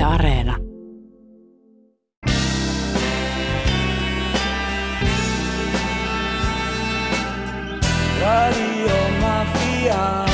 Yle Areena. Radio Mafia.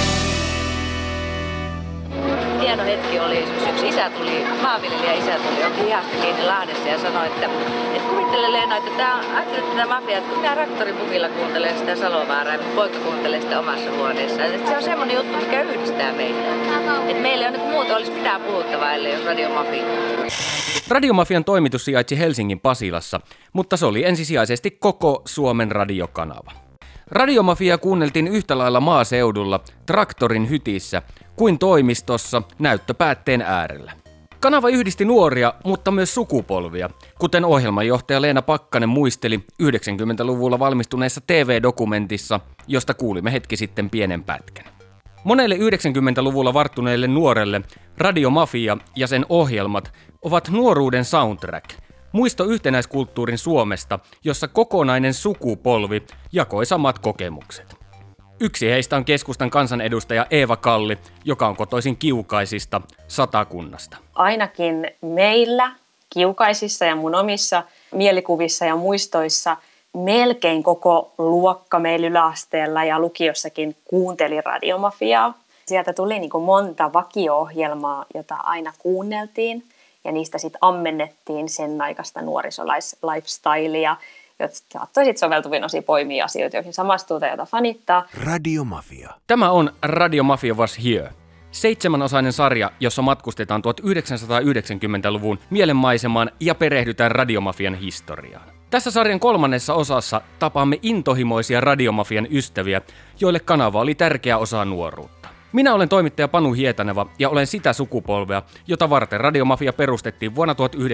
Hieno hetki oli, yksi isä tuli, maanviljelijä tuli, otti hihasta kiinni Lahdessa ja sanoi, että kuvittele Leena, että ajattelet tätä mafiaa, että minä traktoripukilla kuuntelen sitä Salovaaraa ja poika kuuntelee sitä omassa huoneessaan. Että se on semmoinen juttu, mikä yhdistää meitä. Että meillä ei ole nyt muuta olisi pitää puhuttavaa, ellei jos Radio Mafia. Radiomafian toimitus sijaitsi Helsingin Pasilassa, mutta se oli ensisijaisesti koko Suomen radiokanava. Radiomafia kuunneltiin yhtä lailla maaseudulla, traktorin hytissä, kuin toimistossa näyttöpäätteen äärellä. Kanava yhdisti nuoria, mutta myös sukupolvia, kuten ohjelmanjohtaja Leena Pakkanen muisteli 90-luvulla valmistuneessa TV-dokumentissa, josta kuulimme hetki sitten pienen pätkän. Monelle 90-luvulla varttuneelle nuorelle Radiomafia ja sen ohjelmat ovat nuoruuden soundtrack, muisto yhtenäiskulttuurin Suomesta, jossa kokonainen sukupolvi jakoi samat kokemukset. Yksi heistä on keskustan kansanedustaja Eeva Kalli, joka on kotoisin Kiukaisista, Satakunnasta. Ainakin meillä Kiukaisissa ja mun omissa mielikuvissa ja muistoissa melkein koko luokka meillä yläasteella ja lukiossakin kuunteli Radiomafiaa. Sieltä tuli niin kuin monta vakio-ohjelmaa, jota aina kuunneltiin ja niistä sitten ammennettiin sen aikaista nuorisolifestylea, jotka saattoi sitten soveltuvin osin poimia asioita, joihin samastuu tai jota fanittaa. Radiomafia. Tämä on Radiomafia Was Here. 7-osainen sarja, jossa matkustetaan 1990-luvun mielenmaisemaan ja perehdytään Radiomafian historiaan. Tässä sarjan 3. osassa tapaamme intohimoisia Radiomafian ystäviä, joille kanava oli tärkeä osa nuoruutta. Minä olen toimittaja Panu Hietaneva ja olen sitä sukupolvea, jota varten Radiomafia perustettiin vuonna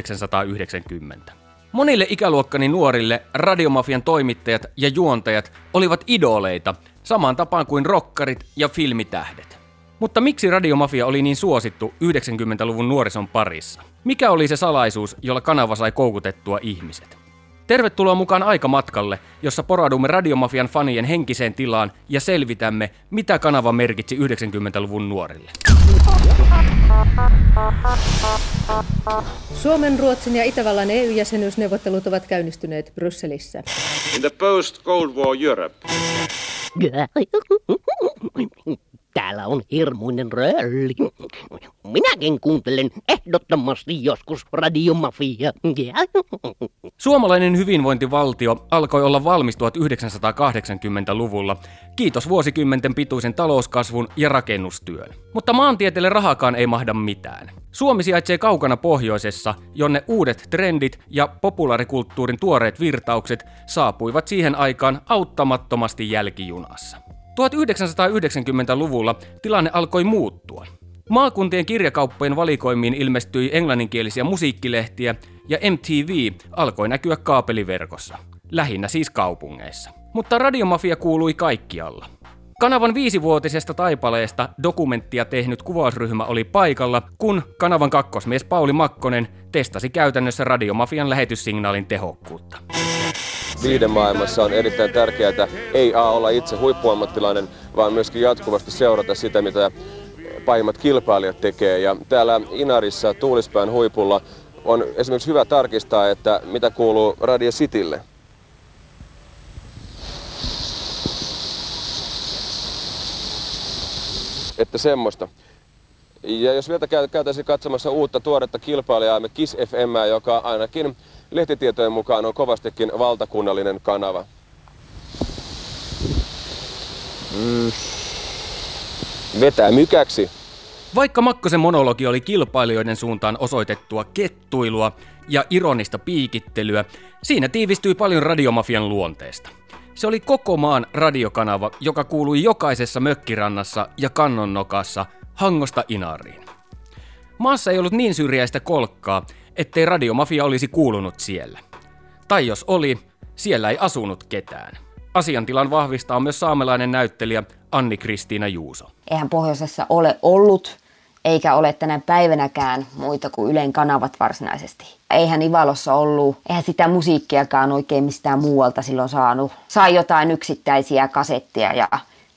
1990. Monille ikäluokkani nuorille Radiomafian toimittajat ja juontajat olivat idoleita, samaan tapaan kuin rokkarit ja filmitähdet. Mutta miksi Radiomafia oli niin suosittu 90-luvun nuorison parissa? Mikä oli se salaisuus, jolla kanava sai koukutettua ihmiset? Tervetuloa mukaan aikamatkalle, jossa poraudumme Radiomafian fanien henkiseen tilaan ja selvitämme, mitä kanava merkitsi 90-luvun nuorille. Suomen, Ruotsin ja Itävallan EU-jäsenyysneuvottelut ovat käynnistyneet Brysselissä. In the post-Cold War Europe. Täällä on hirmuinen rölli. Minäkin kuuntelen ehdottomasti joskus Radiomafiaa. Suomalainen hyvinvointivaltio alkoi olla valmis 1980-luvulla, kiitos vuosikymmenten pituisen talouskasvun ja rakennustyön. Mutta maantieteelle rahakaan ei mahda mitään. Suomi sijaitsee kaukana pohjoisessa, jonne uudet trendit ja populaarikulttuurin tuoreet virtaukset saapuivat siihen aikaan auttamattomasti jälkijunassa. 1990-luvulla tilanne alkoi muuttua. Maakuntien kirjakauppojen valikoimiin ilmestyi englanninkielisiä musiikkilehtiä ja MTV alkoi näkyä kaapeliverkossa, lähinnä siis kaupungeissa. Mutta Radiomafia kuului kaikkialla. Kanavan 5-vuotisesta taipaleesta dokumenttia tehnyt kuvausryhmä oli paikalla, kun kanavan kakkosmies Pauli Makkonen testasi käytännössä Radiomafian lähetyssignaalin tehokkuutta. Viihdemaailmassa on erittäin tärkeää, ei olla itse huippuammattilainen, vaan myöskin jatkuvasti seurata sitä, mitä pahimmat kilpailijat tekee. Ja täällä Inarissa Tuulispään huipulla on esimerkiksi hyvä tarkistaa, että mitä kuuluu Radio Citylle. Että semmoista. Ja jos vielä käytäisiin katsomassa uutta tuoretta kilpailijaamme Kiss FM, joka ainakin lehtitietojen mukaan on kovastikin valtakunnallinen kanava. Vetää mykäksi. Vaikka Makkosen monologi oli kilpailijoiden suuntaan osoitettua kettuilua ja ironista piikittelyä, siinä tiivistyi paljon Radiomafian luonteesta. Se oli koko maan radiokanava, joka kuului jokaisessa mökkirannassa ja kannonnokassa Hangosta Inariin. Maassa ei ollut niin syrjäistä kolkkaa, ettei Radiomafia olisi kuulunut siellä. Tai jos oli, siellä ei asunut ketään. Asiantilan vahvistaa myös saamelainen näyttelijä Anni-Kristiina Juuso. Eihän pohjoisessa ole ollut, eikä ole tänä päivänäkään muita kuin Ylen kanavat varsinaisesti. Eihän Ivalossa ollut, eihän sitä musiikkiakaan oikein mistään muualta silloin saanut. Sai jotain yksittäisiä kasetteja ja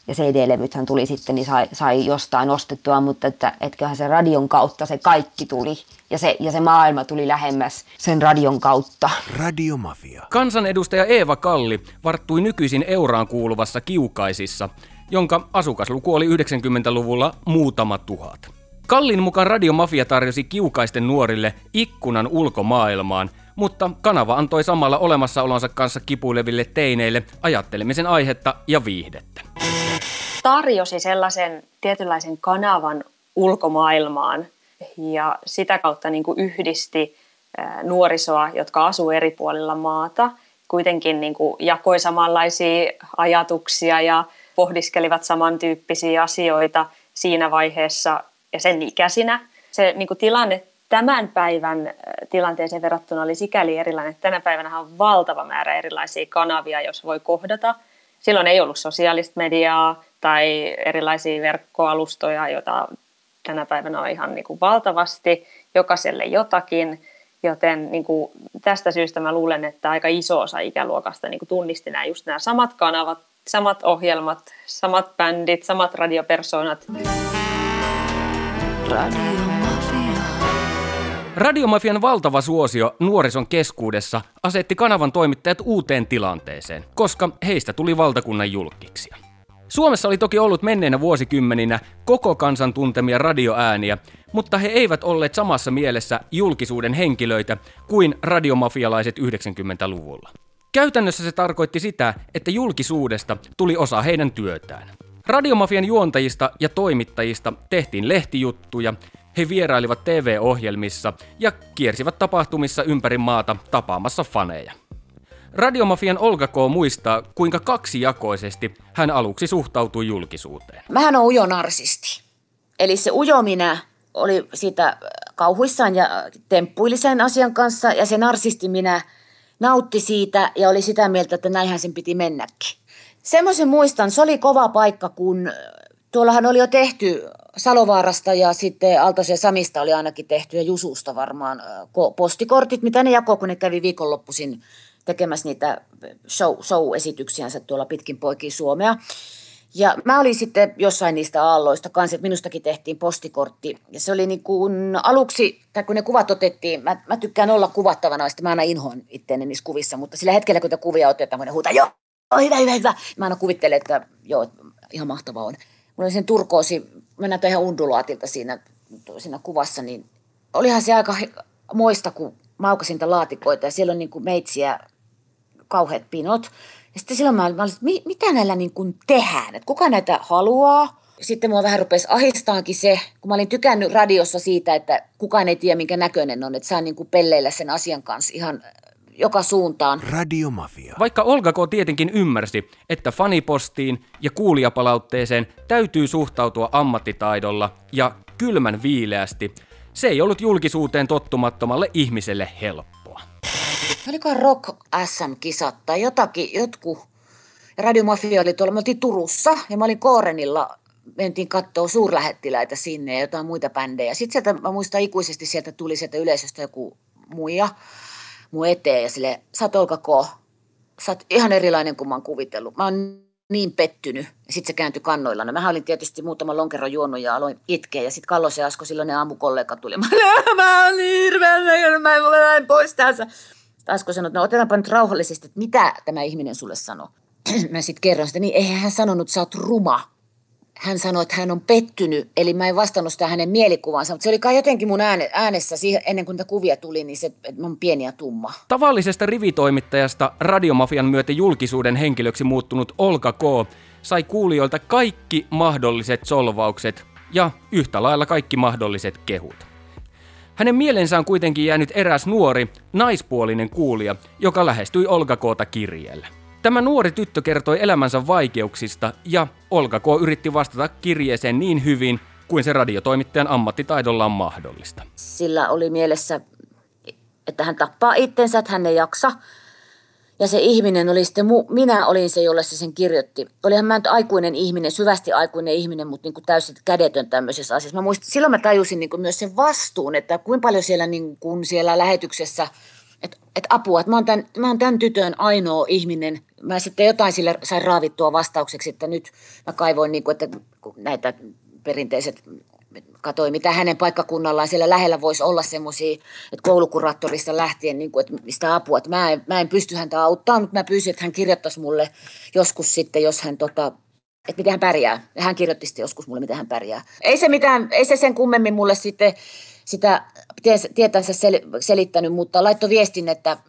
ja CD-levythän tuli sitten, niin sai jostain ostettua, mutta kyllähän se radion kautta se kaikki tuli. Ja se maailma tuli lähemmäs sen radion kautta. Radiomafia. Kansanedustaja Eeva Kalli varttui nykyisin Euraan kuuluvassa Kiukaisissa, jonka asukasluku oli 90-luvulla muutama tuhat. Kallin mukaan Radiomafia tarjosi Kiukaisten nuorille ikkunan ulkomaailmaan, mutta kanava antoi samalla olemassaolonsa kanssa kipuileville teineille ajattelemisen aihetta ja viihdettä. Tarjosi sellaisen tietynlaisen kanavan ulkomaailmaan ja sitä kautta niin kuin yhdisti nuorisoa, jotka asuu eri puolilla maata. Kuitenkin niin kuin jakoi samanlaisia ajatuksia ja pohdiskelivat samantyyppisiä asioita siinä vaiheessa ja sen ikäisinä. Se niin kuin tilanne tämän päivän tilanteeseen verrattuna oli sikäli erilainen, että tänä päivänä on valtava määrä erilaisia kanavia, jos voi kohdata. Silloin ei ollut sosiaalista mediaa tai erilaisia verkkoalustoja, joita tänä päivänä on ihan niin kuin valtavasti, jokaiselle jotakin. Joten niin kuin tästä syystä mä luulen, että aika iso osa ikäluokasta niin kuin tunnisti nämä samat kanavat, samat ohjelmat, samat bändit, samat radiopersoonat. Radiomafian valtava suosio nuorison keskuudessa asetti kanavan toimittajat uuteen tilanteeseen, koska heistä tuli valtakunnan julkkiksia. Suomessa oli toki ollut menneinä vuosikymmeninä koko kansan tuntemia radioääniä, mutta he eivät olleet samassa mielessä julkisuuden henkilöitä kuin radiomafialaiset 90-luvulla. Käytännössä se tarkoitti sitä, että julkisuudesta tuli osa heidän työtään. Radiomafian juontajista ja toimittajista tehtiin lehtijuttuja, he vierailivat TV-ohjelmissa ja kiersivät tapahtumissa ympäri maata tapaamassa faneja. Radiomafian Olga K. muistaa, kuinka kaksijakoisesti hän aluksi suhtautui julkisuuteen. Mähän on ujo narsisti. Eli se ujo minä oli siitä kauhuissaan ja temppuili sen asian kanssa ja se narsisti minä nautti siitä ja oli sitä mieltä, että näinhän sen piti mennäkin. Semmoisen muistan, se oli kova paikka, kun tuollahan oli jo tehty Salovaarasta ja sitten Aaltosen ja Samista oli ainakin tehty ja Jususta varmaan postikortit, mitä ne jakoi, kun ne kävi viikonloppuisin tekemässä niitä show-esityksiänsä tuolla pitkin poikin Suomea. Ja mä olin sitten jossain niistä aalloista kanssa, että minustakin tehtiin postikortti. Ja se oli niin kuin aluksi, tai kun ne kuvat otettiin, mä tykkään olla kuvattavana, sitten mä aina inhoan itteeni niissä kuvissa, mutta sillä hetkellä, kun te kuvia otetaan, kun ne huutaa, joo, hyvä. Mä aina kuvittelen, että joo, ihan mahtavaa on. Mulla oli sen turkoosi, mä näytän ihan undulaatilta siinä kuvassa, niin olihan se aika moista, kun mä aukasin niitä laatikoita ja siellä on niin kuin meitsiä, kauheat pinot. Ja sitten silloin mä olin, että mitä näillä niin kuin tehdään, että kuka näitä haluaa. Sitten mua vähän rupesi ahistaankin se, kun mä olin tykännyt radiossa siitä, että kukaan ei tiedä minkä näköinen on, että saa niin kuin pelleillä sen asian kanssa ihan joka suuntaan. Radiomafia. Vaikka Olga K. tietenkin ymmärsi, että fanipostiin ja kuulijapalautteeseen täytyy suhtautua ammattitaidolla ja kylmän viileästi, se ei ollut julkisuuteen tottumattomalle ihmiselle helppoa. Oliko Rock SM-kisat tai jotkut. Ja Radiomafia oli tuolla, me oltiin Turussa ja mä olin Koorenilla, mentiin katsoa suurlähettiläitä sinne ja jotain muita bändejä. Sitten sieltä, mä muistan ikuisesti, sieltä tuli sieltä yleisöstä joku muija mun eteen ja silleen, sä oot Olga K. Sä oot ihan erilainen kuin mä oon kuvitellut. Mä oon niin pettynyt. Ja sitten se kääntyi kannoilla. No mähän olin tietysti muutaman lonkeron juonut ja aloin itkeä. Ja sitten Kallosen Asko, silloin ne aamukollega tuli. Mä oon niin hirveän, mä en pois tässä. Asko sanoi, että no otetaanpa nyt rauhallisesti, että mitä tämä ihminen sulle sanoi. Mä sitten kerron sitä, niin eihän hän sanonut, että sä oot ruma. Hän sanoi, että hän on pettynyt, eli mä en vastannut sitä hänen mielikuvansa, mutta se oli kai jotenkin mun äänessä siihen, ennen kuin niitä kuvia tuli, niin se, että mä oon pieni ja tumma. Tavallisesta rivitoimittajasta Radiomafian myötä julkisuuden henkilöksi muuttunut Olga K. sai kuulijoilta kaikki mahdolliset solvaukset ja yhtä lailla kaikki mahdolliset kehut. Hänen mielensä on kuitenkin jäänyt eräs nuori, naispuolinen kuulija, joka lähestyi Olga K:ta kirjeellä. Tämä nuori tyttö kertoi elämänsä vaikeuksista ja Olga K. yritti vastata kirjeeseen niin hyvin kuin se radiotoimittajan ammattitaidolla on mahdollista. Sillä oli mielessä, että hän tappaa itsensä, että hän ei jaksa. Ja se ihminen oli sitten, minä olin se, jolle se sen kirjoitti. Olihan mä nyt aikuinen ihminen, syvästi aikuinen ihminen, mutta niin kuin täysin kädetön tämmöisessä asiassa. Silloin mä tajusin niin kuin myös sen vastuun, että kuinka paljon siellä, niin kuin siellä lähetyksessä että apua, että mä oon tämän tytön ainoa ihminen. Mä sitten jotain sille sain raavittua vastaukseksi, että nyt mä kaivoin, niin kuin, että näitä perinteiset, katsoin mitä hänen paikkakunnallaan siellä lähellä voisi olla semmoisia, että koulukuraattorista lähtien, niin kuin, että mistä apua. Että mä en pysty häntä auttamaan, mutta mä pyysin, että hän kirjoittaisi mulle joskus sitten, jos hän että miten hän pärjää. Ja hän kirjoitti sitten joskus mulle, miten hän pärjää. Ei se sen kummemmin mulle sitten sitä tietänsä selittänyt, mutta laittoi viestin, että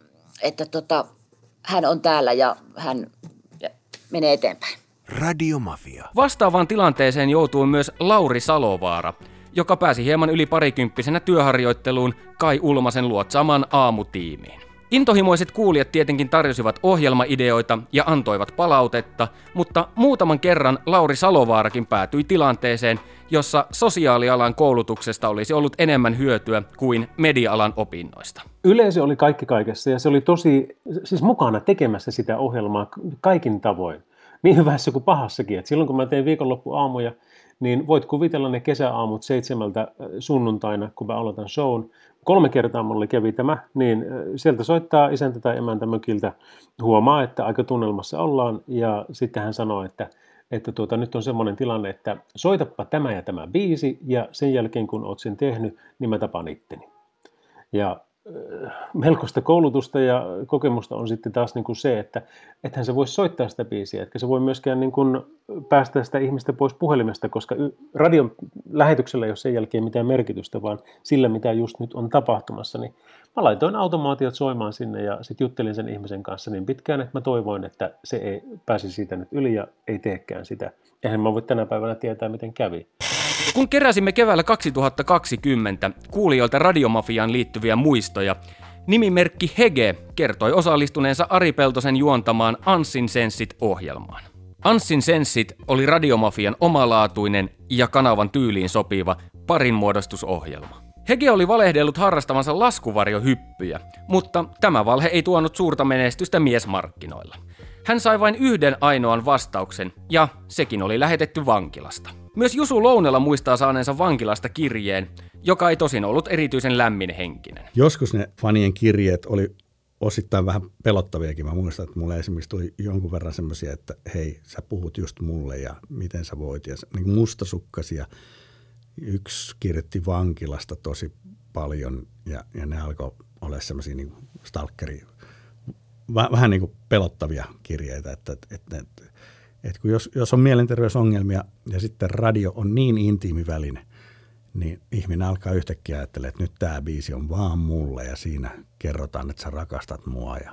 hän on täällä ja hän menee eteenpäin. Radiomafia. Vastaavaan tilanteeseen joutui myös Lauri Salovaara, joka pääsi hieman yli parikymppisenä työharjoitteluun Kai Ulmasen luotsaamaan aamutiimiin. Intohimoiset kuulijat tietenkin tarjosivat ohjelmaideoita ja antoivat palautetta, mutta muutaman kerran Lauri Salovaarakin päätyi tilanteeseen, jossa sosiaalialan koulutuksesta olisi ollut enemmän hyötyä kuin media-alan opinnoista. Yleisö oli kaikki kaikessa ja se oli siis mukana tekemässä sitä ohjelmaa kaikin tavoin. Niin hyvässä kuin pahassakin. Et silloin kun mä tein viikonloppuaamuja, niin voit kuvitella ne kesäaamut 7 sunnuntaina, kun mä aloitan shown. 3 kertaa mulle kävi tämä, niin sieltä soittaa isäntä tai emäntä mökiltä, huomaa, että aika tunnelmassa ollaan, ja sitten hän sanoo, että nyt on semmoinen tilanne, että soitappa tämä ja tämä biisi, ja sen jälkeen kun oot sen tehnyt, niin mä tapaan itteni. Ja melkoista koulutusta ja kokemusta on sitten taas niin kuin se, että ethän se voisi soittaa sitä biisiä, etkä se voi myöskään niin kuin päästä sitä ihmistä pois puhelimesta, koska radion lähetyksellä ei ole sen jälkeen mitään merkitystä, vaan sillä, mitä just nyt on tapahtumassa, niin mä laitoin automaatiot soimaan sinne ja sitten juttelin sen ihmisen kanssa niin pitkään, että mä toivoin, että se ei pääsi siitä nyt yli ja ei teekään sitä. Eihän mä voi tänä päivänä tietää, miten kävi. Kun keräsimme keväällä 2020 kuulijoilta Radiomafiaan liittyviä muistoja, nimimerkki Hege kertoi osallistuneensa Ari Peltosen juontamaan Anssin Senssit-ohjelmaan. Anssin Senssit oli Radiomafian omalaatuinen ja kanavan tyyliin sopiva parinmuodostusohjelma. Hege oli valehdellut harrastavansa laskuvarjohyppyjä, mutta tämä valhe ei tuonut suurta menestystä miesmarkkinoilla. Hän sai vain yhden ainoan vastauksen, ja sekin oli lähetetty vankilasta. Myös Jusu Lounela muistaa saaneensa vankilasta kirjeen, joka ei tosin ollut erityisen lämminhenkinen. Joskus ne fanien kirjeet oli osittain vähän pelottaviakin. Mä muistan, että mulle esimerkiksi tuli jonkun verran semmoisia, että hei, sä puhut just mulle ja miten sä voit. Ja niin mustasukkaisia. Yksi kirjoitti vankilasta tosi paljon ja ne alkoi olla semmoisia niin stalkeria, vähän niin kuin pelottavia kirjeitä, että kun jos on mielenterveysongelmia ja sitten radio on niin intiimi väline, niin ihminen alkaa yhtäkkiä ajattelemaan, että nyt tämä biisi on vaan mulle ja siinä kerrotaan, että sä rakastat mua ja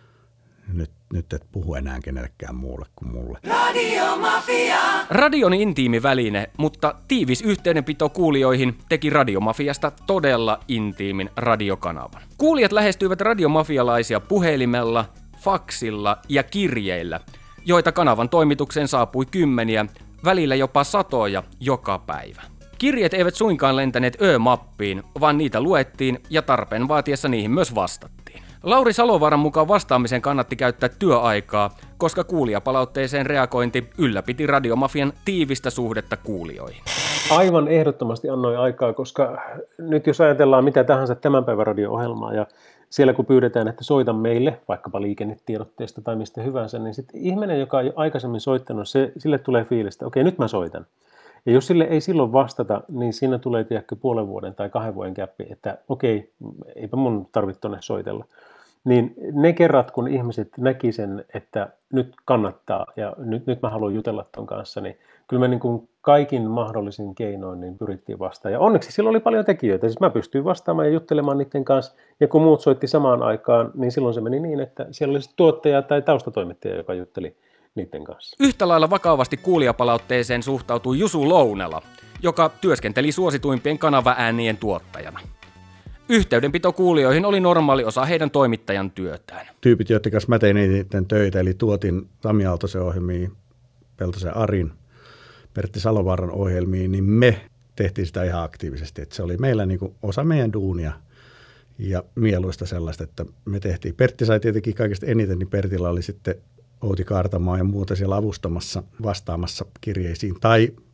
nyt et puhu enää kenellekään muulle kuin mulle. Radiomafia! Radion intiimi väline, mutta tiivis yhteydenpito kuulijoihin teki Radiomafiasta todella intiimin radiokanavan. Kuulijat lähestyivät radiomafialaisia puhelimella, faksilla ja kirjeillä, joita kanavan toimitukseen saapui kymmeniä, välillä jopa satoja joka päivä. Kirjeet eivät suinkaan lentäneet Ö-mappiin, vaan niitä luettiin ja tarpeen vaatiessa niihin myös vastattiin. Lauri Salovaaran mukaan vastaamisen kannatti käyttää työaikaa, koska kuulijapalautteeseen reagointi ylläpiti Radiomafian tiivistä suhdetta kuulijoihin. Aivan ehdottomasti annoin aikaa, koska nyt jos ajatellaan mitä tahansa tämän päivän radio-ohjelmaa ja siellä kun pyydetään, että soita meille, vaikkapa liikennetiedotteesta tai mistä hyvänsä, niin sitten ihminen, joka on jo aikaisemmin soittanut, sille tulee fiilistä, okei, nyt mä soitan. Ja jos sille ei silloin vastata, niin siinä tulee tiedäkö 0,5 vuoden tai 2 vuoden käppi, että okei, eipä mun tarvitse tuonne soitella. Niin ne kerrat, kun ihmiset näki sen, että nyt kannattaa ja nyt mä haluan jutella ton kanssa, niin kyllä me niin kuin kaikin mahdollisin keinoin niin pyrittiin vastaan. Ja onneksi silloin oli paljon tekijöitä, siis mä pystyin vastaamaan ja juttelemaan niiden kanssa. Ja kun muut soitti samaan aikaan, niin silloin se meni niin, että siellä oli tuottaja tai taustatoimittaja, joka jutteli niiden kanssa. Yhtä lailla vakavasti kuulijapalautteeseen suhtautui Jusu Lounela, joka työskenteli suosituimpien kanavaäänien tuottajana. Yhteydenpito kuulijoihin oli normaali osa heidän toimittajan työtään. Tyypit, joiden kanssa mä tein niiden töitä, eli tuotin Sami Aaltosen ohjelmiin, Peltosen Arin, Pertti Salovaaran ohjelmiin, niin me tehtiin sitä ihan aktiivisesti. Että se oli meillä niin kuin osa meidän duunia ja mieluista sellaista, että me tehtiin. Pertti sai tietenkin kaikista eniten, niin Pertillä oli sitten Outi Kaartamaa ja muuta siellä avustamassa, vastaamassa kirjeisiin tai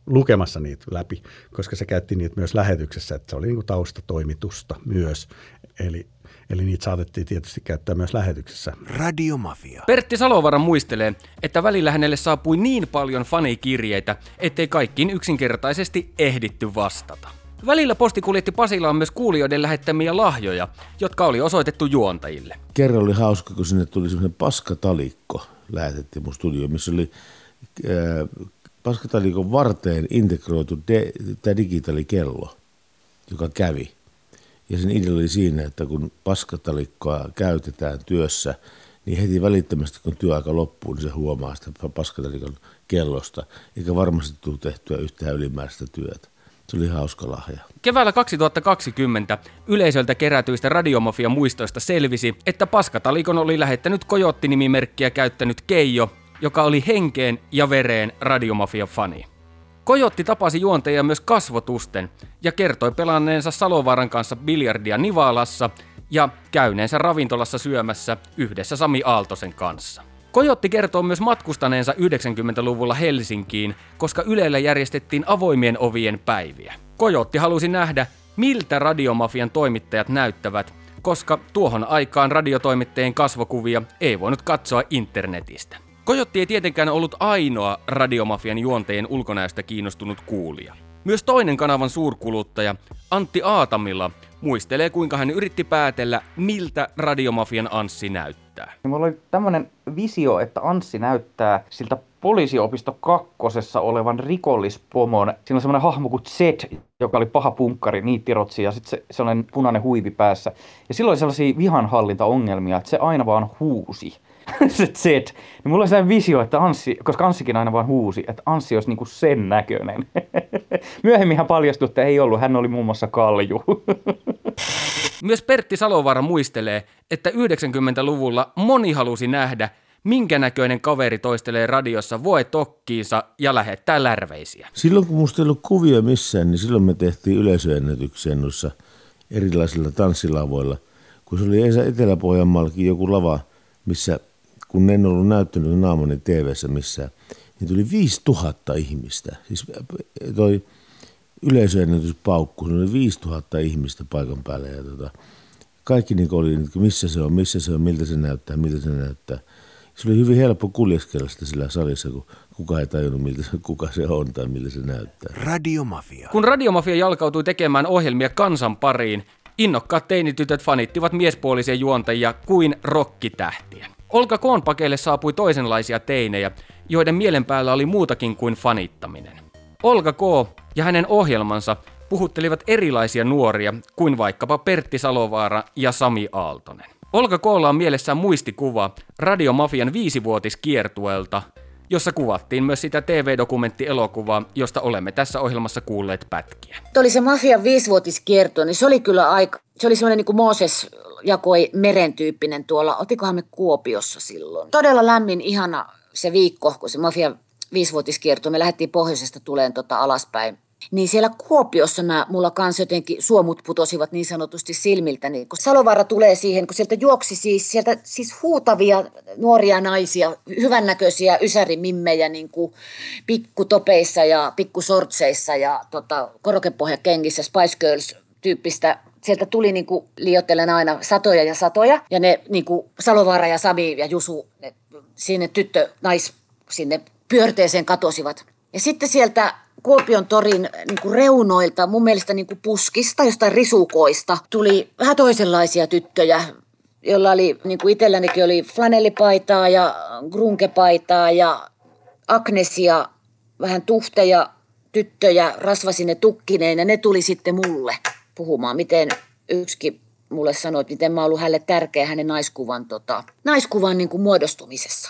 lukemassa niitä läpi, koska se käytti niitä myös lähetyksessä, että se oli niin kuin taustatoimitusta myös. Eli niitä saatettiin tietysti käyttää myös lähetyksessä. Radiomafia. Pertti Salovaaran muistelee, että välillä hänelle saapui niin paljon fanikirjeitä, ettei kaikkiin yksinkertaisesti ehditty vastata. Välillä posti kuljetti Pasilaan myös kuulijoiden lähettämiä lahjoja, jotka oli osoitettu juontajille. Kerran oli hauska, kun sinne tuli semmoinen paskatalikko, lähetettiin mun studioon, missä oli paskatalikon varteen integroitu digitaalikello, joka kävi. Ja sen idea oli siinä, että kun paskatalikkoa käytetään työssä, niin heti välittömästi kun työaika loppuu, niin se huomaa sitä paskatalikon kellosta, eikä varmasti tule tehtyä yhtään ylimääräistä työtä. Se oli hauska lahja. Keväällä 2020 yleisöltä kerätyistä Radiomafia-muistoista selvisi, että paskatalikon oli lähettänyt Kojotti-nimimerkkiä käyttänyt Keijo, joka oli henkeen ja vereen Radiomafia-fani. Kojotti tapasi juontajia myös kasvotusten ja kertoi pelanneensa Salovaaran kanssa biljardia Nivalassa ja käyneensä ravintolassa syömässä yhdessä Sami Aaltosen kanssa. Kojotti kertoo myös matkustaneensa 90-luvulla Helsinkiin, koska Ylellä järjestettiin avoimien ovien päiviä. Kojotti halusi nähdä, miltä Radiomafian toimittajat näyttävät, koska tuohon aikaan radiotoimittajien kasvokuvia ei voinut katsoa internetistä. Kojotti ei tietenkään ollut ainoa Radiomafian juontajien ulkonäöstä kiinnostunut kuulija. Myös toinen kanavan suurkuluttaja, Antti Aatamila, muistelee, kuinka hän yritti päätellä, miltä Radiomafian Anssi näyttää. Mulla oli tämmöinen visio, että Anssi näyttää siltä Poliisiopisto 2 olevan rikollispomon. Siinä on semmoinen hahmo kuin Zed, joka oli paha punkkari, niittirotsi ja sitten se sellainen punainen huivi päässä. Ja silloin oli sellaisia vihanhallintaongelmia, että se aina vaan huusi. Se Zed. Niin mulla oli sellainen visio, että Anssi, koska Anssikin aina vaan huusi, että Anssi olisi niinku sen näköinen. Myöhemminhän paljastui, että ei ollut. Hän oli muun muassa kalju. Myös Pertti Salovaara muistelee, että 90-luvulla moni halusi nähdä, minkä näköinen kaveri toistelee radiossa voetokkiinsa ja lähettää lärveisiä. Silloin kun musta ei ollut kuvia missään, niin silloin me tehtiin yleisöennätyksiä noissa erilaisilla tanssilavoilla. Kun se oli Etelä-Pohjanmaallakin joku lava, missä kun en ollut näyttänyt naamani TV:ssä missään, niin tuli 5000 ihmistä. Siis toi yleisöennätyspaukku, se oli 5000 ihmistä paikan päällä. Ja kaikki niin oli, missä se on, miltä se näyttää. Se oli hyvin helppo kuljeskella sitä sillä salissa, kun kukaan ei tajunnut, kuka se on tai miltä se näyttää. Radiomafia. Kun Radiomafia jalkautui tekemään ohjelmia kansan pariin, innokkaat teinitytöt fanittivat miespuolisia juontajia kuin rokkitähtiä. Olga K:n pakeille saapui toisenlaisia teinejä, joiden mielen päällä oli muutakin kuin fanittaminen. Olga K. ja hänen ohjelmansa puhuttelivat erilaisia nuoria kuin vaikkapa Pertti Salovaara ja Sami Aaltonen. Olga K:lla on mielessään muistikuva Radiomafian 5-vuotiskiertueelta, jossa kuvattiin myös sitä TV-dokumenttielokuvaa, josta olemme tässä ohjelmassa kuulleet pätkiä. Tuo oli se Mafian 5-vuotiskiertue, niin se oli kyllä se oli semmoinen niin kuin Mooses jakoi meren tyyppinen tuolla, otikohan me Kuopiossa silloin. Todella lämmin, ihana se viikko, kun se Mafian 5-vuotiskiertue, me lähdettiin pohjoisesta tuleen alaspäin. Niin siellä Kuopiossa mulla kanssa jotenkin suomut putosivat niin sanotusti silmiltä. Niin kun Salovaara tulee siihen, kun sieltä juoksi siis huutavia nuoria naisia, hyvännäköisiä ysäri-mimmejä niin kuin pikkutopeissa ja pikkusortseissa ja korokepohjakengissä Spice Girls-tyyppistä. Sieltä tuli niin kuin liioittelen aina satoja ja satoja. Ja ne niin kuin Salovaara ja Sami ja Jusu, sinne sinne pyörteeseen katosivat. Ja sitten sieltä Kuopion torin niin kuin reunoilta, mun mielestä niin kuin puskista, jostain risukoista, tuli vähän toisenlaisia tyttöjä, joilla oli, niin kuin itsellänikin oli flanellipaitaa ja grunkepaitaa ja Agnesia, vähän tuhteja tyttöjä, rasvasine tukkineen, ja ne tuli sitten mulle puhumaan, miten yksikin mulle sanoi, että miten mä oon ollut hänelle tärkeä hänen naiskuvan niin kuin muodostumisessa.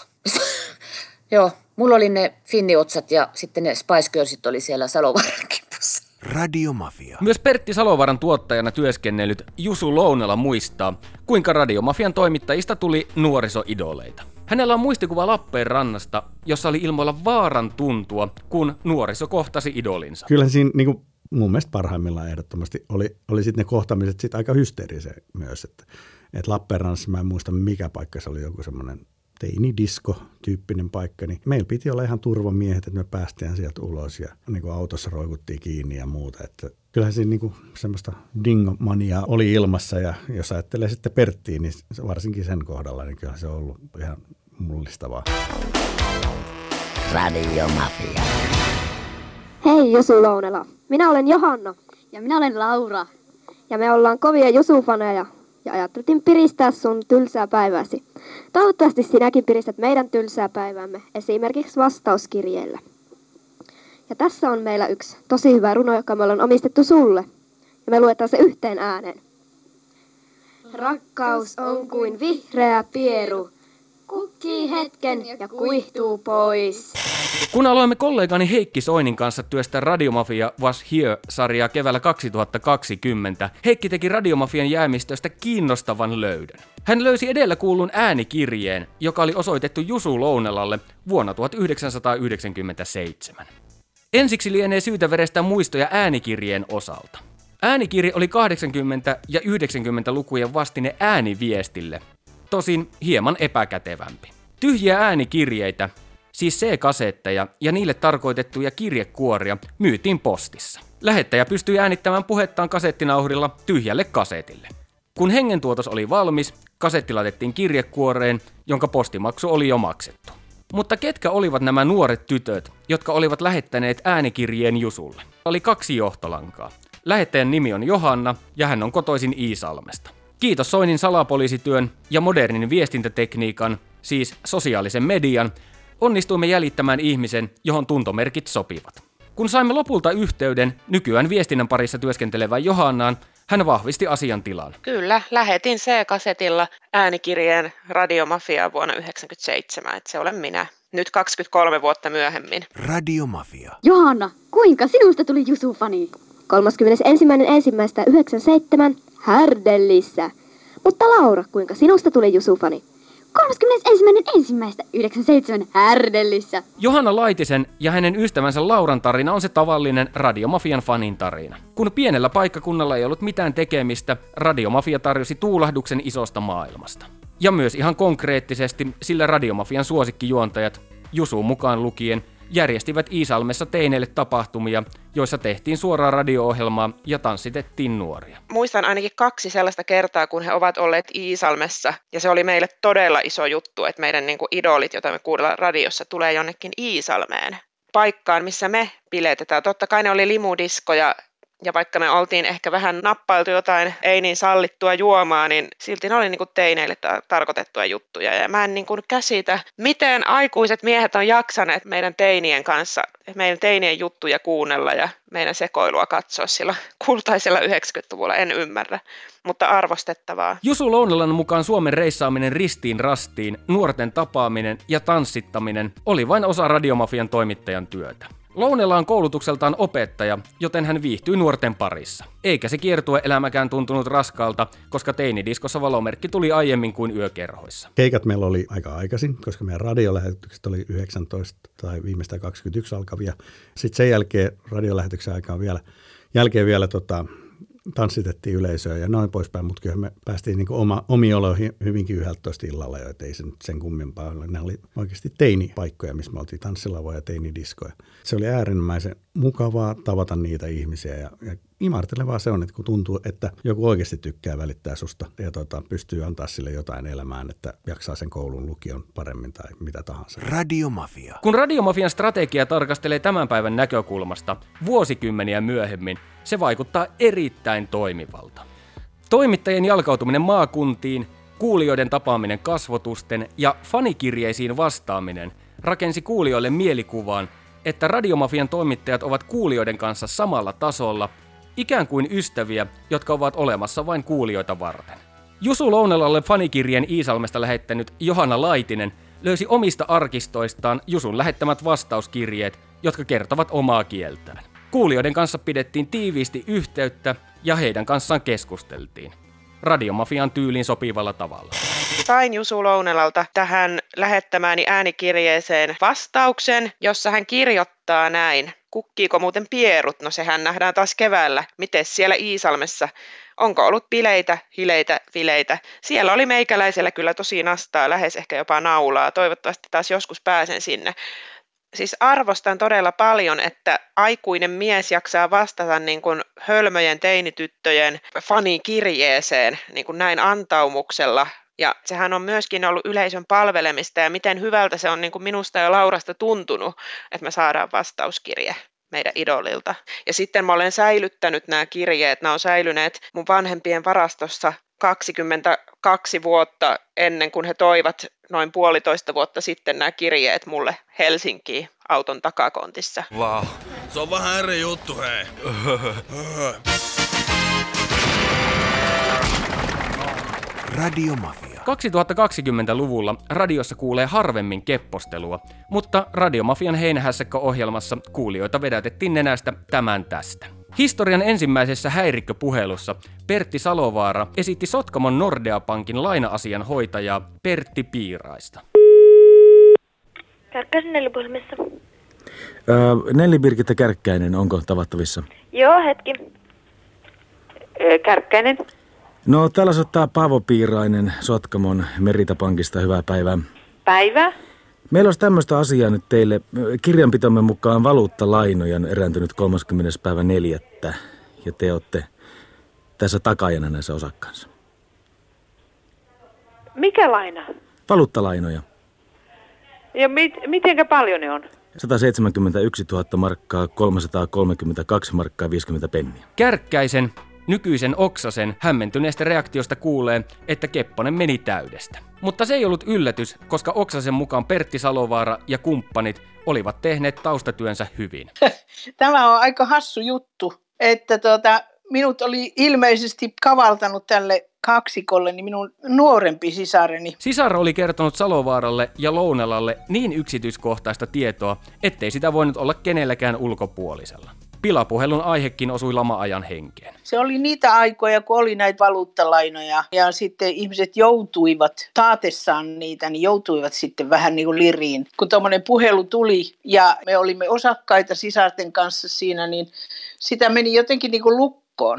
Joo, mulla oli ne finniotsat ja sitten ne Spice Girlsit oli siellä Salovaaran kimpussa. Radiomafia. Myös Pertti Salovaaran tuottajana työskennellyt Jusu Lounala muistaa, kuinka Radiomafian toimittajista tuli nuorisoidoleita. Hänellä on muistikuva Lappeenrannasta, jossa oli ilmoilla vaaran tuntua, kun nuoriso kohtasi idolinsa. Kyllä siinä niin kuin mun mielestä parhaimmillaan ehdottomasti oli sitten ne kohtaamiset sit aika hysteerisiä myös. Että Lappeenrannassa mä en muista mikä paikka se oli, joku semmoinen teinidisko-tyyppinen paikka, niin meillä piti olla ihan turvamiehet, että me päästään sieltä ulos ja niin kuin autossa roikuttiin kiinni ja muuta. Että kyllähän siinä niin kuin semmoista dingomaniaa oli ilmassa ja jos ajattelee sitten Perttiin, niin varsinkin sen kohdalla, niin kyllähän se on ollut ihan mullistavaa. Radiomafia. Hei Jusu Lounela, minä olen Johanna. Ja minä olen Laura. Ja me ollaan kovia Jusu-faneja ja ajattelin piristää sun tylsää päivääsi. Toivottavasti sinäkin piristät meidän tylsää päiväämme, esimerkiksi vastauskirjeellä. Ja tässä on meillä yksi tosi hyvä runo, joka me ollaan omistettu sulle. Ja me luetaan se yhteen ääneen. Rakkaus on kuin vihreä pieru. Kukkii hetken ja kuihtuu pois. Kun aloimme kollegani Heikki Soinin kanssa työstää Radiomafia Was Here-sarjaa keväällä 2020, Heikki teki Radiomafian jäämistöstä kiinnostavan löydön. Hän löysi edellä kuullun äänikirjeen, joka oli osoitettu Jusu Lounelalle vuonna 1997. Ensiksi lienee syytä verestää muistoja äänikirjeen osalta. Äänikirje oli 80- ja 90-lukujen vastine ääniviestille, tosin hieman epäkätevämpi. Tyhjiä äänikirjeitä, siis C-kasetteja ja niille tarkoitettuja kirjekuoria, myytiin postissa. Lähettäjä pystyi äänittämään puhettaan kasettinauhdilla tyhjälle kasetille. Kun hengentuotos oli valmis, kasetti laitettiin kirjekuoreen, jonka postimaksu oli jo maksettu. Mutta ketkä olivat nämä nuoret tytöt, jotka olivat lähettäneet äänikirjeen Jusulle? Oli 2 johtolankaa. Lähettäjän nimi on Johanna ja hän on kotoisin Iisalmesta. Kiitos Soinin salapoliisityön ja modernin viestintätekniikan, siis sosiaalisen median, onnistuimme jäljittämään ihmisen, johon tuntomerkit sopivat. Kun saimme lopulta yhteyden nykyään viestinnän parissa työskentelevään Johannaan, hän vahvisti asiantilan. Kyllä, lähetin C-kasetilla äänikirjeen Radiomafiaa vuonna 1997, että se olen minä. Nyt 23 vuotta myöhemmin. Radiomafia. Johanna, kuinka sinusta tuli Jusu-fani? 31.1.97 Härdellissä. Mutta Laura, kuinka sinusta tuli Jusu-fani? 31.1.97 Härdellissä. Johanna Laitisen ja hänen ystävänsä Lauran tarina on se tavallinen Radiomafian fanin tarina. Kun pienellä paikkakunnalla ei ollut mitään tekemistä, Radiomafia tarjosi tuulahduksen isosta maailmasta. Ja myös ihan konkreettisesti, sillä Radiomafian suosikkijuontajat, Jusu mukaan lukien, järjestivät Iisalmessa teineille tapahtumia, joissa tehtiin suoraa radio-ohjelmaa ja tanssitettiin nuoria. Muistan ainakin 2 sellaista kertaa, kun he ovat olleet Iisalmessa, ja se oli meille todella iso juttu, että meidän idolit, joita me kuunnellaan radiossa, tulee jonnekin Iisalmeen paikkaan, missä me biletetään. Totta kai ne oli limudiskoja, ja vaikka me oltiin ehkä vähän nappailtu jotain ei niin sallittua juomaa, niin silti ne oli teineille tarkoitettuja juttuja. Ja mä en käsitä, miten aikuiset miehet on jaksaneet meidän teinien kanssa, meidän teinien juttuja kuunnella ja meidän sekoilua katsoa sillä kultaisella 90-luvulla, en ymmärrä, mutta arvostettavaa. Jusu Lounelan mukaan Suomen reissaaminen ristiin rastiin, nuorten tapaaminen ja tanssittaminen oli vain osa Radiomafian toimittajan työtä. Lounela on koulutukseltaan opettaja, joten hän viihtyy nuorten parissa. Eikä se kiertueelämäkään tuntunut raskaalta, koska teinidiskossa valomerkki tuli aiemmin kuin yökerhoissa. Keikat meillä oli aika aikaisin, koska meidän radiolähetykset oli 19 tai viimeistään 21 alkavia. Sitten sen jälkeen radiolähetyksen aikaan vielä tanssitettiin yleisöä ja noin poispäin, mutta kyllä me päästiin omiin oloihin hyvinkin 11 illalla jo, ettei se nyt sen kummempaa ole. Ne oli oikeasti teinipaikkoja, missä me oltiin tanssilavoja ja teinidiskoja. Se oli äärimmäisen mukavaa tavata niitä ihmisiä ja imartelevaa se on, että kun tuntuu, että joku oikeasti tykkää välittää susta ja pystyy antaa sille jotain elämään, että jaksaa sen koulun lukion paremmin tai mitä tahansa. Radiomafia. Kun Radiomafian strategia tarkastelee tämän päivän näkökulmasta vuosikymmeniä myöhemmin, se vaikuttaa erittäin toimivalta. Toimittajien jalkautuminen maakuntiin, kuulijoiden tapaaminen kasvotusten ja fanikirjeisiin vastaaminen rakensi kuulijoille mielikuvaan, että Radiomafian toimittajat ovat kuulijoiden kanssa samalla tasolla, ikään kuin ystäviä, jotka ovat olemassa vain kuulijoita varten. Jusu Lounelalle fanikirjeen Iisalmesta lähettänyt Johanna Laitinen löysi omista arkistoistaan Jusun lähettämät vastauskirjeet, jotka kertovat omaa kieltään. Kuulijoiden kanssa pidettiin tiiviisti yhteyttä ja heidän kanssaan keskusteltiin. Radiomafian tyyliin sopivalla tavalla. Sain Jusu Lounelalta tähän lähettämääni äänikirjeeseen vastauksen, jossa hän kirjoittaa näin. kukkiiko muuten pierut? No sehän nähdään taas keväällä. Mites siellä Iisalmessa? Onko ollut bileitä, hileitä, vileitä? Siellä oli meikäläisellä kyllä tosi nastaa, lähes ehkä jopa naulaa. Toivottavasti taas joskus pääsen sinne. Siis arvostan todella paljon, että aikuinen mies jaksaa vastata niin kuin hölmöjen teinityttöjen fanikirjeeseen niin kuin näin antaumuksella. Ja sehän on myöskin ollut yleisön palvelemista ja miten hyvältä se on niin kuin minusta ja Laurasta tuntunut, että me saadaan vastauskirje meidän idolilta. Ja sitten mä olen säilyttänyt nämä kirjeet, nämä on säilyneet mun vanhempien varastossa 22 vuotta ennen kuin he toivat noin 1,5 vuotta sitten nämä kirjeet mulle Helsinkiin auton takakontissa. Vau, se on vähän eri juttu, hei. Radiomafia. 2020-luvulla radiossa kuulee harvemmin keppostelua, mutta Radiomafian heinähässäkkä-ohjelmassa kuulijoita vedätettiin nenästä tämän tästä. Historian ensimmäisessä häirikköpuhelussa Pertti Salovaara esitti Sotkamon Nordea Pankin laina-asian hoitajaa Pertti Piiraista. Kärkkäisen Nelli-puhelimessa. Nelli Birgitta Kärkkäinen, onko tavattavissa? Joo, hetki. Kärkkäinen. No, täällä soittaa Paavo Piirainen Sotkamon Merita Pankista. Hyvää päivää. Päivää. Meillä olisi tämmöistä asiaa nyt teille. Kirjanpitomme mukaan valuuttalainoja on erääntynyt 30.4. ja te olette tässä takaajana näissä osakkaansa. Mikä laina? Valuuttalainoja. Ja mitenkä paljon ne on? 171 000 markkaa, 332 markkaa 50 penniä. Kärkkäisen, nykyisen Oksasen hämmentyneestä reaktiosta kuulee, että Kepponen meni täydestä. Mutta se ei ollut yllätys, koska Oksasen mukaan Pertti Salovaara ja kumppanit olivat tehneet taustatyönsä hyvin. Tämä on aika hassu juttu, että minut oli ilmeisesti kavaltanut tälle kaksikolle niin minun nuorempi sisareni. Sisar oli kertonut Salovaaralle ja Lounalalle niin yksityiskohtaista tietoa, ettei sitä voinut olla kenelläkään ulkopuolisella. Pilapuhelun aihekin osui lama-ajan henkeen. Se oli niitä aikoja, kun oli näitä valuuttalainoja ja sitten ihmiset joutuivat, taatessaan niitä, niin joutuivat sitten vähän niin kuin liriin. Kun tuommoinen puhelu tuli ja me olimme osakkaita sisarten kanssa siinä, niin sitä meni jotenkin niin kuin lukkoon.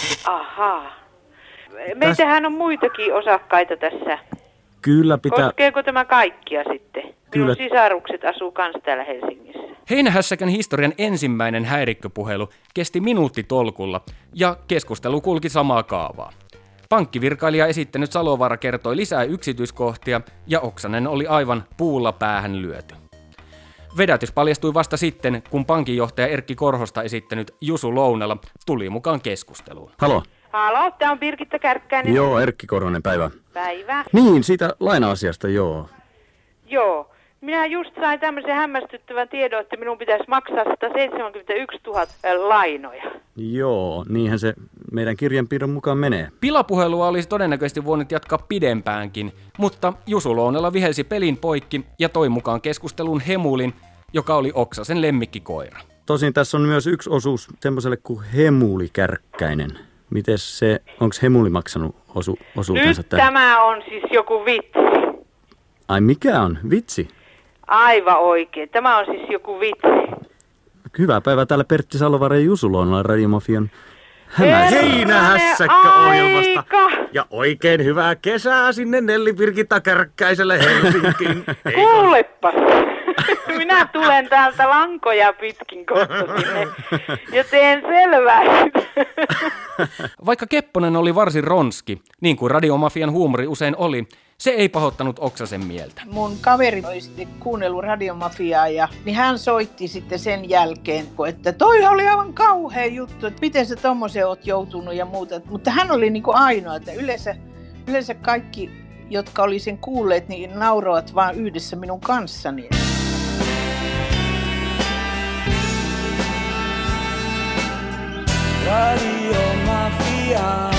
Ahaa. Meitähän on muitakin osakkaita tässä. Kyllä pitää. Koskeeko tämä kaikkia sitten? Kyllä. Minun sisarukset asuu kans täällä Helsingissä. Heinähässäkän historian ensimmäinen häirikköpuhelu kesti minuuttitolkulla ja keskustelu kulki samaa kaavaa. Pankkivirkailija esittänyt Salovaara kertoi lisää yksityiskohtia ja Oksanen oli aivan puulla päähän lyöty. Vedätys paljastui vasta sitten, kun pankinjohtaja Erkki Korhosta esittänyt Jusu Lounala tuli mukaan keskusteluun. Halo. Halo, tää on Birgitta Kärkkäinen. Joo, Erkki Korhonen, päivä. Päivä. Niin, siitä laina-asiasta, joo. Joo. Minä just sain tämmöisen hämmästyttävän tiedon, että minun pitäisi maksaa 171 000 lainoja. Joo, niinhän se meidän kirjanpidon mukaan menee. Pilapuhelua olisi todennäköisesti voinut jatkaa pidempäänkin, mutta Jusu Lounala vihelsi pelin poikki ja toi mukaan keskustelun Hemulin, joka oli Oksasen lemmikkikoira. Tosin tässä on myös yksi osuus semmoiselle kuin Hemuli Kärkkäinen. Mites se, onko Hemuli maksanut osuutensa nyt tämä on siis joku vitsi. Ai mikä on? Vitsi? Aivan oikein. Tämä on siis joku vitsi. Hyvää päivää täällä Pertti Salovaara ja Jusu Lounala Radiomafian Heinähässäkkä-ohjelmasta. Ja oikein hyvää kesää sinne Nelli Birgitta Kärkkäiselle Helsinkiin. Kuulepas. Minä tulen täältä lankoja pitkin kohta sinne ja teen selvää. Vaikka Kepponen oli varsin ronski, niin kuin Radiomafian huumori usein oli, se ei pahoittanut Oksasen mieltä. Mun kaveri oli sitten kuunnellut Radiomafiaa ja niin hän soitti sitten sen jälkeen, että toi oli aivan kauhea juttu, että miten sä tommosen oot joutunut ja muuta. Mutta hän oli niin kuin ainoa, että yleensä kaikki, jotka oli sen kuulleet, niin nauroivat vaan yhdessä minun kanssani. Radiomafia.